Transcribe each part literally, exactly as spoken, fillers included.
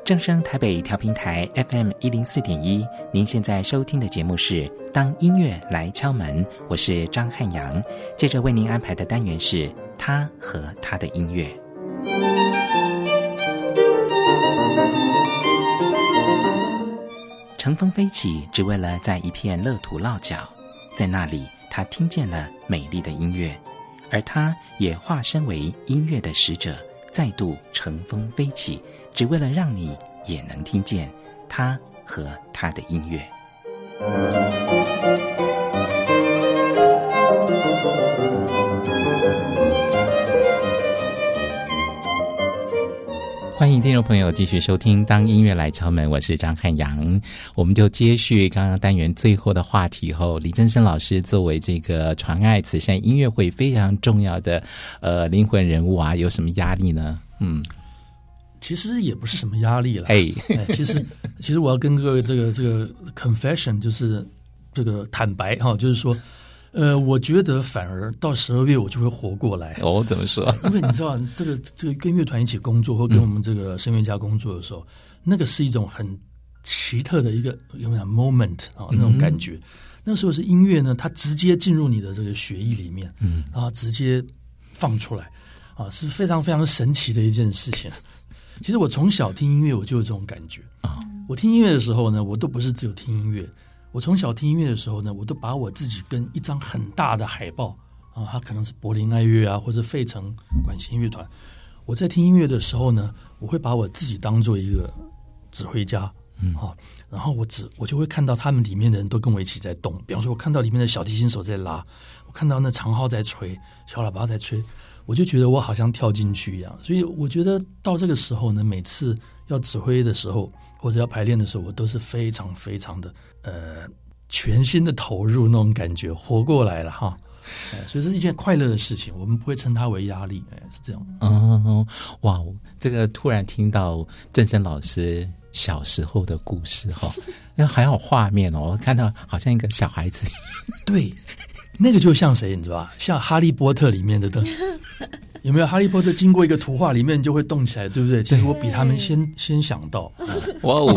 正声台北调频台 F M 一零四点一，您现在收听的节目是《当音乐来敲门》，我是张汉阳。接着为您安排的单元是他和他的音乐。乘风飞起，只为了在一片乐土落脚，在那里，他听见了美丽的音乐，而他也化身为音乐的使者，再度乘风飞起，只为了让你也能听见他和他的音乐。欢迎听众朋友继续收听当音乐来敲门，我是张汉阳。我们就接续刚刚单元最后的话题后，李振声老师作为这个传爱慈善音乐会非常重要的呃灵魂人物啊，有什么压力呢？嗯， 其实也不是什么压力了。 哎， 其实其实我要跟各位这个这个 confession， 就是这个坦白哈，就是说。呃，我觉得反而到十二月我就会活过来。 哦，怎么说？ 因为你知道，这个这个跟乐团一起工作，或跟我们这个声乐家工作的时候，嗯、那个是一种很奇特的一个有没有 moment 啊、哦、那种感觉。嗯、那时候是音乐呢，它直接进入你的这个血液里面，嗯，然后直接放出来，啊，是非常非常神奇的一件事情。其实我从小听音乐，我就有这种感觉啊。我听音乐的时候呢，我都不是只有听音乐。我从小听音乐的时候呢，我都把我自己跟一张很大的海报啊，它可能是柏林爱乐啊，或者费城管弦乐团。我在听音乐的时候呢，我会把我自己当做一个指挥家，嗯啊，然后我只我就会看到他们里面的人都跟我一起在动。比方说，我看到里面的小提琴手在拉，我看到那长号在吹，小喇叭在吹，我就觉得我好像跳进去一样。所以我觉得到这个时候呢，每次要指挥的时候或者要排练的时候，我都是非常非常的呃全心的投入那种感觉，活过来了哈。所以这是一件快乐的事情，我们不会称它为压力，哎，是这样。 哦，哇，这个突然听到振声老师小时候的故事哈，那还有画面哦，我看到好像一个小孩子。 对，那个就像谁，你知道吧？像《哈利波特》里面的灯。有没有哈利波特经过一个图画里面就会动起来，对不对？其实我比他们先先想到。 哇哦！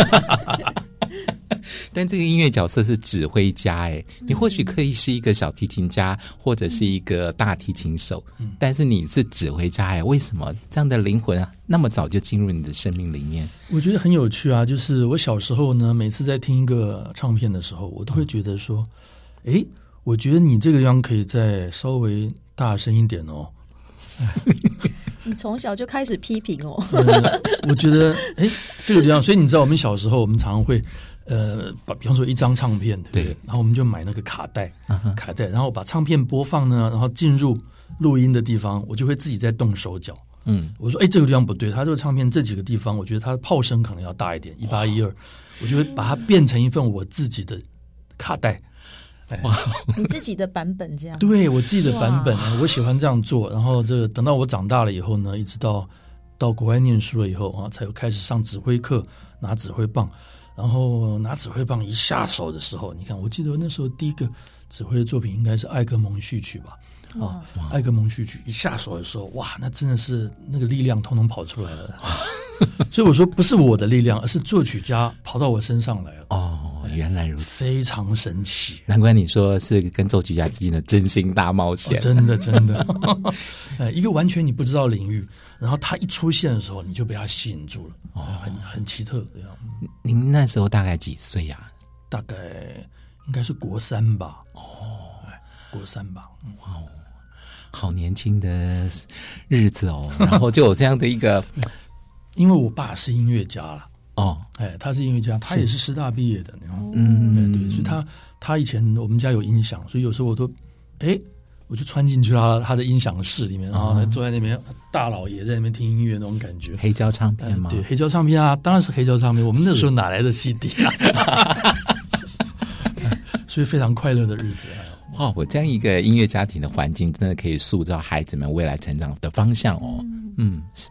但这个音乐角色是指挥家哎，你或许可以是一个小提琴家或者是一个大提琴手，嗯、但是你是指挥家哎，为什么这样的灵魂啊那么早就进入你的生命里面？ 我觉得很有趣啊，就是我小时候呢，每次在听一个唱片的时候，我都会觉得说，哎、嗯，我觉得你这个地方可以再稍微大声一点哦。 你从小就开始批评哦。 呃、我觉得哎，这个地方，所以你知道我们小时候我们常常会呃把比方说一张唱片，对不对？对，然后我们就买那个卡带，uh-huh. 卡带，然后把唱片播放呢，然后进入录音的地方，我就会自己在动手脚。嗯，我说哎，这个地方不对，它这个唱片这几个地方，我觉得它的炮声可能要大一点，一八一二，我就会把它变成一份我自己的卡带。 哇，你自己的版本这样？ 对，我自己的版本，我喜欢这样做。然后这个等到我长大了以后呢，一直到到国外念书了以后啊，才有开始上指挥课，拿指挥棒。然后拿指挥棒一下手的时候，你看，我记得那时候第一个指挥的作品应该是艾格蒙序曲吧？啊，艾格蒙序曲一下手的时候，哇，那真的是那个力量通通跑出来了。所以我说不是我的力量，而是作曲家跑到我身上来了。 哦，原来如此， 非常神奇。 难怪你说是跟作曲家之间的真心大冒险。 哦、真的真的呃，一个完全你不知道领域，然后他一出现的时候，你就被他吸引住了。哦，很很奇特这样。 您那时候大概几岁呀、啊？ 大概应该是国三吧。哦，国三吧。 哇哦，好年轻的日子哦，然后就有这样的一个。 因为我爸是音乐家了哦， 哎，他是音乐家，他也是师大毕业的，你看，嗯，对，所以他他以前我们家有音响，所以有时候我都，哎，我就穿进去他他的音响室里面，然后坐在那边，大老爷在那边听音乐那种感觉。 黑胶唱片吗？ 对，黑胶唱片啊，当然是黑胶唱片。我们那时候哪来的 C D 啊？所以非常快乐的日子。 哇，我这样一个音乐家庭的环境，真的可以塑造孩子们未来成长的方向哦。嗯，嗯是吧？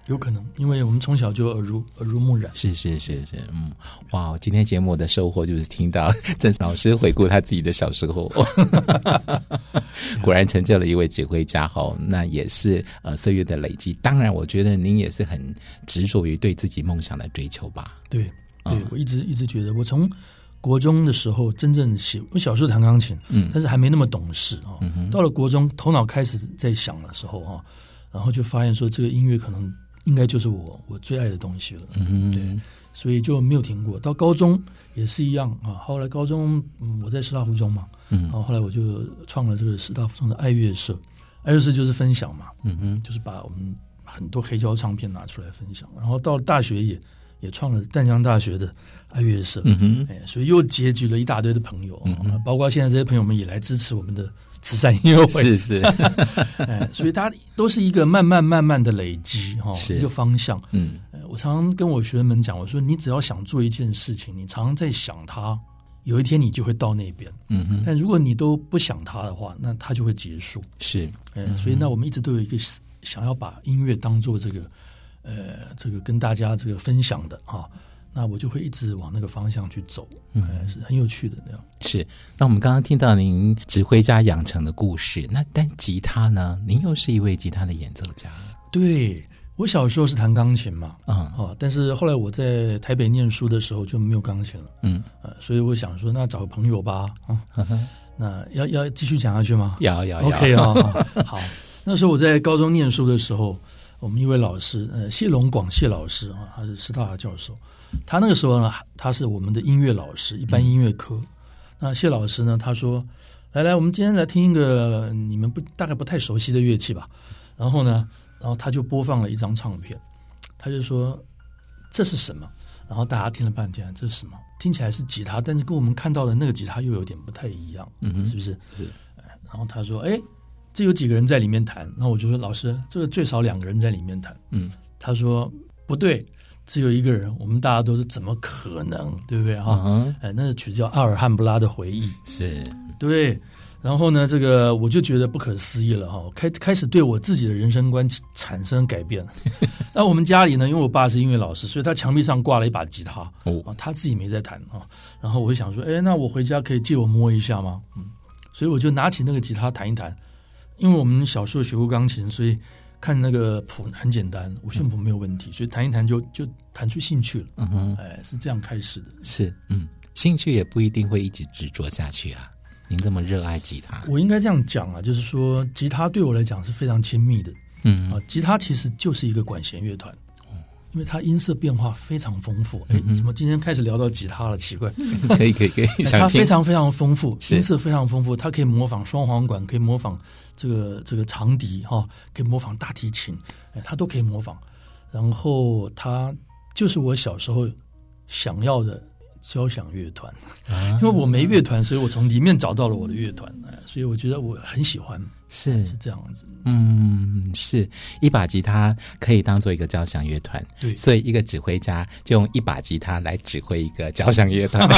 有可能，因为我们从小就耳濡耳濡目染。 是是是是，嗯，哇！今天节目的收获就是听到郑老师回顾他自己的小时候，果然成就了一位指挥家哈。那也是呃岁月的累积。当然，我觉得您也是很执着于对自己梦想的追求吧？ 对，对、嗯、我一直一直觉得，我从国中的时候真正喜，我小时候弹钢琴，嗯，但是还没那么懂事啊、嗯。到了国中，头脑开始在想的时候啊，然后就发现说，这个音乐可能应该就是我我最爱的东西了，嗯，对，所以就没有停过。到高中也是一样啊。后来高中，嗯，我在师大附中嘛，嗯，然后后来我就创了这个师大附中的爱乐社，爱乐社就是分享嘛，嗯嗯，就是把我们很多黑胶唱片拿出来分享。然后到了大学也也创了淡江大学的爱乐社，嗯哼，哎，所以又结集了一大堆的朋友，嗯、包括现在这些朋友们也来支持我们的慈善音乐会， 是是， 哎，所以它都是一个慢慢慢慢的累积哈，一个方向。嗯，我常常跟我学生们讲，我说你只要想做一件事情，你常常在想它，有一天你就会到那边。嗯哼，但如果你都不想它的话，那它就会结束。 是， 哎，所以那我们一直都有一个想要把音乐当做这个。呃，这个跟大家这个分享的啊，那我就会一直往那个方向去走，嗯，呃、是很有趣的那样。 是，那我们刚刚听到您指挥家养成的故事，那但吉他呢？您又是一位吉他的演奏家。 对，我小时候是弹钢琴嘛，啊、嗯哦，但是后来我在台北念书的时候就没有钢琴了，嗯，呃，所以我想说，那找个朋友吧，啊，嗯、那要要继续讲下去吗？ 要要要 ，OK 啊、哦，好。那时候我在高中念书的时候。我们一位老师，呃，谢龙广谢老师啊，他是师大教授。他那个时候呢，他是我们的音乐老师，一般音乐科。嗯、那谢老师呢，他说：“来来，我们今天来听一个你们不大概不太熟悉的乐器吧。”然后呢，然后他就播放了一张唱片，他就说：“这是什么？”然后大家听了半天，这是什么？听起来是吉他，但是跟我们看到的那个吉他又有点不太一样，嗯，是不是？是。然后他说：“哎。”这有几个人在里面弹？那我就说老师，这个最少两个人在里面弹。嗯，他说不对，只有一个人。我们大家都是怎么可能，对不对哈？嗯、哎，那个曲子叫《阿尔汉布拉的回忆》， 是对。然后呢，这个我就觉得不可思议了哈，开开始对我自己的人生观产生改变。那我们家里呢，因为我爸是音乐老师，所以他墙壁上挂了一把吉他，哦，他自己没在弹啊。然后我就想说，哎，那我回家可以借我摸一下吗？嗯，所以我就拿起那个吉他弹一弹。因为我们小时候学过钢琴，所以看那个谱很简单，五线谱没有问题，所以弹一弹就就弹出兴趣了。嗯哼，哎，是这样开始的。 是，嗯，兴趣也不一定会一直执着下去啊。您这么热爱吉他， 我应该这样讲啊，就是说，吉他对我来讲是非常亲密的。嗯啊，吉他其实就是一个管弦乐团。因为它音色变化非常丰富，哎、嗯，怎么今天开始聊到吉他了？奇怪， 可以可以可以， 它非常非常丰富，音色非常丰富，它可以模仿双簧管，可以模仿这个这个长笛哈、哦，可以模仿大提琴，哎，它都可以模仿。然后它就是我小时候想要的交响乐团，啊、因为我没乐团，所以我从里面找到了我的乐团，哎，所以我觉得我很喜欢。 是是这样子， 嗯，是一把吉他可以当做一个交响乐团， 对， 所以一个指挥家就用一把吉他来指挥一个交响乐团。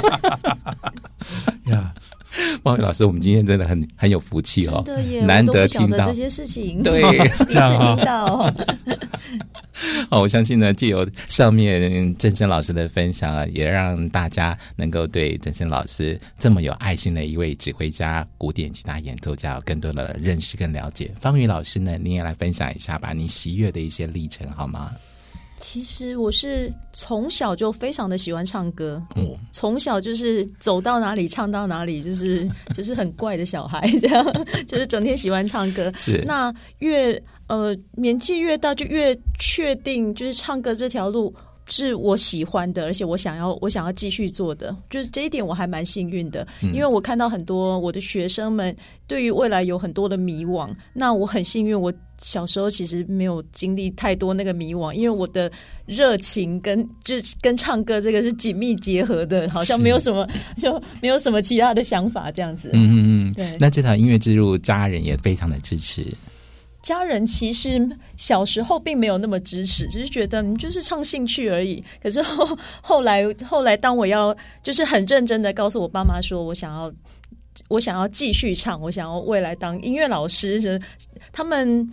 呀， 孟宇老师，我们今天真的很很有福气哦， 真的耶， 难得听到这些事情， 对， 第一次听到。 哦，我相信呢，藉由上面振声老师的分享啊，也让大家能够对振声老师这么有爱心的一位指挥家、古典吉他演奏家有更多的认识跟了解。方宇老师呢，您也来分享一下吧，你喜悦的一些历程好吗？ 其实我是从小就非常的喜欢唱歌，嗯，从小就是走到哪里唱到哪里，就是就是很怪的小孩，这样就是整天喜欢唱歌。 是那越呃年纪越大，就越确定就是唱歌这条路是我喜欢的，而且我想要我想要继续做的，就是这一点我还蛮幸运的，嗯、因为我看到很多我的学生们对于未来有很多的迷惘，那我很幸运，我小时候其实没有经历太多那个迷惘，因为我的热情跟就跟唱歌这个是紧密结合的，好像没有什么就没有什么其他的想法这样子。 嗯嗯嗯，对。那这条音乐之路，家人也非常的支持。 家人其实小时候并没有那么支持，只是觉得你就是唱兴趣而已。可是 后, 后来后来当我要就是很认真的告诉我爸妈说我想要我想要继续唱，我想要未来当音乐老师，他们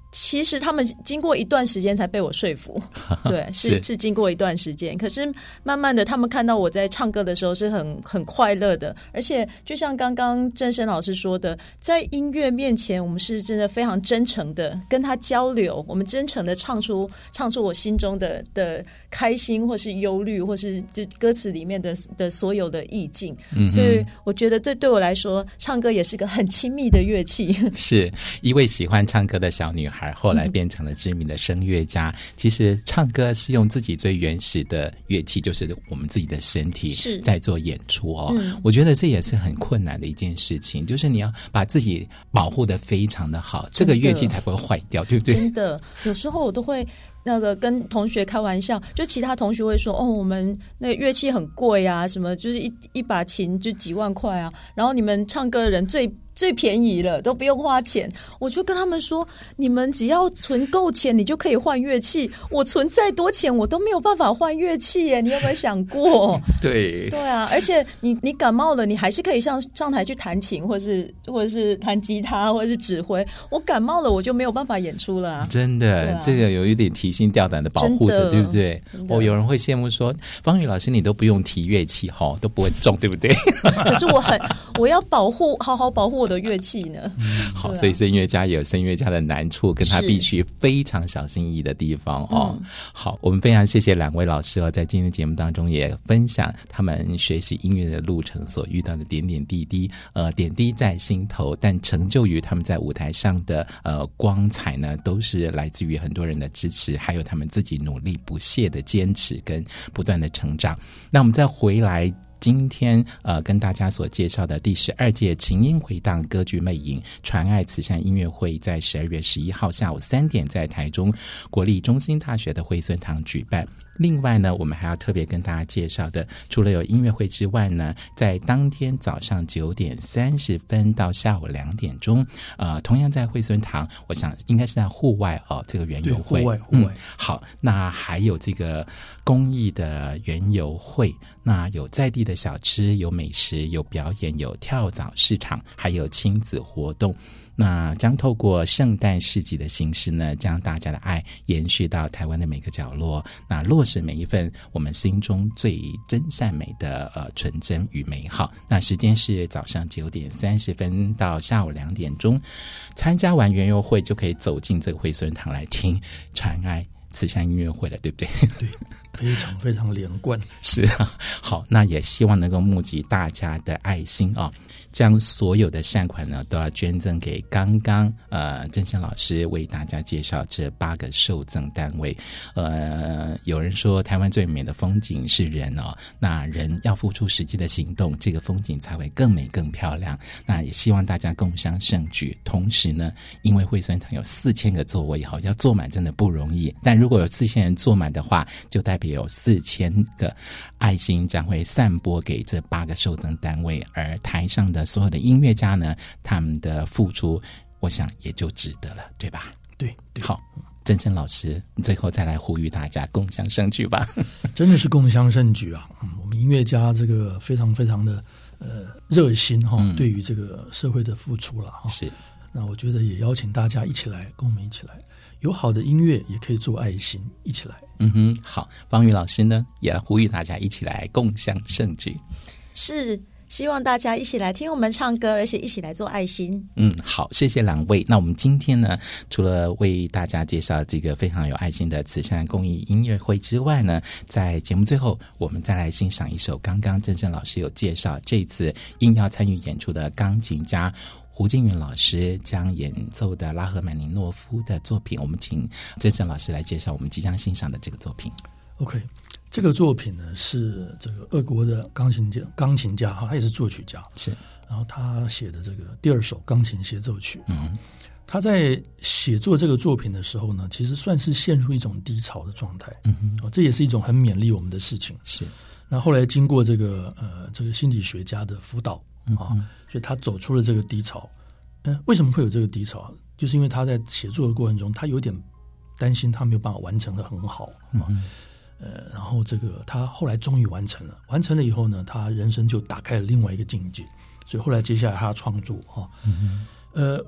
其实他们经过一段时间才被我说服，对，是是经过一段时间。可是慢慢的，他们看到我在唱歌的时候是很很快乐的，而且就像刚刚正声老师说的，在音乐面前，我们是真的非常真诚的跟他交流，我们真诚的唱出唱出我心中的的开心，或是忧虑，或是就歌词里面的的所有的意境。嗯、所以我觉得这对我来说，唱歌也是个很亲密的乐器。 是一位喜欢唱歌的小女孩。后来变成了知名的声乐家、嗯、其实唱歌是用自己最原始的乐器，就是我们自己的身体在做演出哦、嗯、我觉得这也是很困难的一件事情，就是你要把自己保护得非常的好，这个乐器才不会坏掉，对不对？ 真的，有时候我都会那个跟同学开玩笑，就其他同学会说哦，我们那个乐器很贵啊，什么就是一一把琴就几万块啊，然后你们唱歌的人最最便宜了，都不用花钱。我就跟他们说，你们只要存够钱，你就可以换乐器。我存再多钱，我都没有办法换乐器耶。你有没有想过？ 对对啊，而且你你感冒了，你还是可以上上台去弹琴，或者是或者是弹吉他，或者是指挥。我感冒了，我就没有办法演出了啊。 真的，啊、这个有一点提心吊胆的保护着，对不对？哦，有人会羡慕说，方宇老师你都不用提乐器哈，都不会重，对不对？ 可是我很，我要保护，好好保护我的乐器呢。 嗯、好，所以声乐家也有声乐家的难处，跟他必须非常小心翼翼的地方哦。嗯、好，我们非常谢谢两位老师哦，在今天的节目当中也分享他们学习音乐的路程所遇到的点点滴滴，呃，点滴在心头，但成就于他们在舞台上的呃光彩呢，都是来自于很多人的支持，还有他们自己努力不懈的坚持跟不断的成长。那我们再回来。今天呃，跟大家所介绍的第十二届琴音回荡歌剧魅影传爱慈善音乐会，在十二月十一号下午三点在台中国立中兴大学的惠孙堂举办。另外呢，我们还要特别跟大家介绍的，除了有音乐会之外呢，在当天早上九点三十分到下午两点钟，呃，同样在惠孙堂，我想应该是在户外哦，这个园游会， 户外户外、嗯。 好，那还有这个公益的园游会，那有在地的小吃，有美食，有表演，有跳蚤市场，还有亲子活动。那将透过圣诞市集的形式呢，将大家的爱延续到台湾的每个角落，那落实每一份我们心中最真善美的呃纯真与美好。那时间是早上九点三十分到下午两点钟，参加完园游会就可以走进这个惠孙堂来听传爱慈善音乐会了，对不对？ 对，非常非常连贯。 是啊，好，那也希望能够募集大家的爱心啊、哦，将所有的善款呢都要捐赠给刚刚呃正声老师为大家介绍这八个受赠单位。呃，有人说台湾最美的风景是人哦，那人要付出实际的行动，这个风景才会更美更漂亮。那也希望大家共襄盛举。同时呢，因为惠孙堂有四千个座位，好要坐满真的不容易，但如果有四千人坐满的话，就代表有四千个爱心将会散播给这八个受赠单位，而台上的所有的音乐家呢，他们的付出我想也就值得了，对吧？ 对，对。 好，真声老师最后再来呼吁大家共襄盛举吧。 真的是共襄盛举啊、嗯、我们音乐家这个非常非常的呃热心哈、哦嗯，对于这个社会的付出了哈、哦。 是， 那我觉得也邀请大家一起来，跟我们一起来，有好的音乐也可以做爱心，一起来。 嗯哼，好，方宇老师呢也要呼吁大家一起来共襄盛举。 是，希望大家一起来听我们唱歌，而且一起来做爱心。 嗯，好，谢谢两位。那我们今天呢，除了为大家介绍这个非常有爱心的慈善公益音乐会之外呢，在节目最后，我们再来欣赏一首刚刚正声老师有介绍，这次应邀参与演出的钢琴家胡静云老师将演奏的拉赫曼尼诺夫的作品，我们请正声老师来介绍我们即将欣赏的这个作品。 OK， 这个作品呢是这个俄国的钢琴家，钢琴家哈，他也是作曲家，是。然后他写的这个第二首钢琴协奏曲，嗯，他在写作这个作品的时候呢，其实算是陷入一种低潮的状态，嗯哼，哦，这也是一种很勉励我们的事情，是。那后来经过这个呃这个心理学家的辅导。啊、嗯，所以他走出了这个低潮。嗯，为什么会有这个低潮？就是因为他在写作的过程中，他有点担心他没有办法完成的很好啊。嗯、呃，然后这个他后来终于完成了，完成了以后呢，他人生就打开了另外一个境界。所以后来接下来他创作啊，嗯、呃，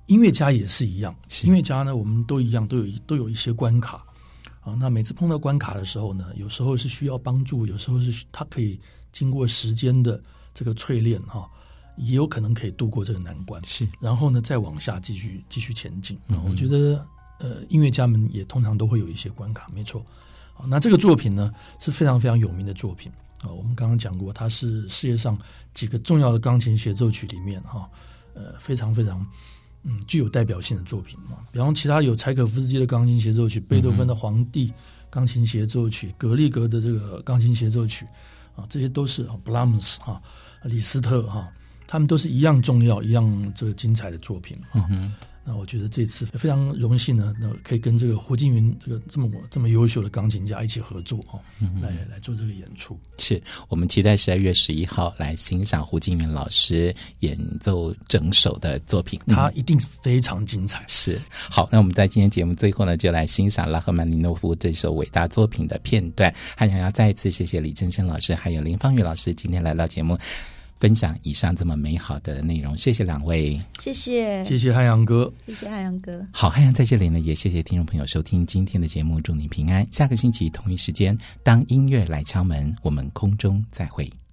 音乐家也是一样，音乐家呢，我们都一样，都有都有一些关卡啊。那每次碰到关卡的时候呢，有时候是需要帮助，有时候是他可以经过时间的这个淬炼哈、啊，也有可能可以度过这个难关。 是， 然后呢，再往下继续继续前进。嗯、我觉得呃，音乐家们也通常都会有一些关卡，没错。好，那这个作品呢是非常非常有名的作品啊。我们刚刚讲过，它是世界上几个重要的钢琴协奏曲里面哈、啊，呃，非常非常。嗯，具有代表性的作品嘛，比方其他有柴可夫斯基的钢琴协奏曲、贝多芬的《皇帝》钢琴协奏曲、格里格的这个钢琴协奏曲啊，这些都是啊，布拉姆斯哈、李斯特哈、啊，他们都是一样重要、一样这个精彩的作品啊。嗯那我觉得这次非常荣幸呢，那可以跟这个胡金云这个这么这么优秀的钢琴家一起合作啊，嗯、来来做这个演出。 是我们期待十二月十一号来欣赏胡金云老师演奏整首的作品， 他、嗯、一定非常精彩。 是好，那我们在今天节目最后呢，就来欣赏拉赫曼尼诺夫这首伟大作品的片段。还想要再一次谢谢李振声老师还有林芳瑜老师今天来到节目。分享以上这么美好的内容，谢谢两位， 谢谢， 谢谢汉阳哥， 谢谢汉阳哥。 好，汉阳在这里呢，也谢谢听众朋友收听今天的节目，祝您平安。下个星期同一时间，当音乐来敲门，我们空中再会。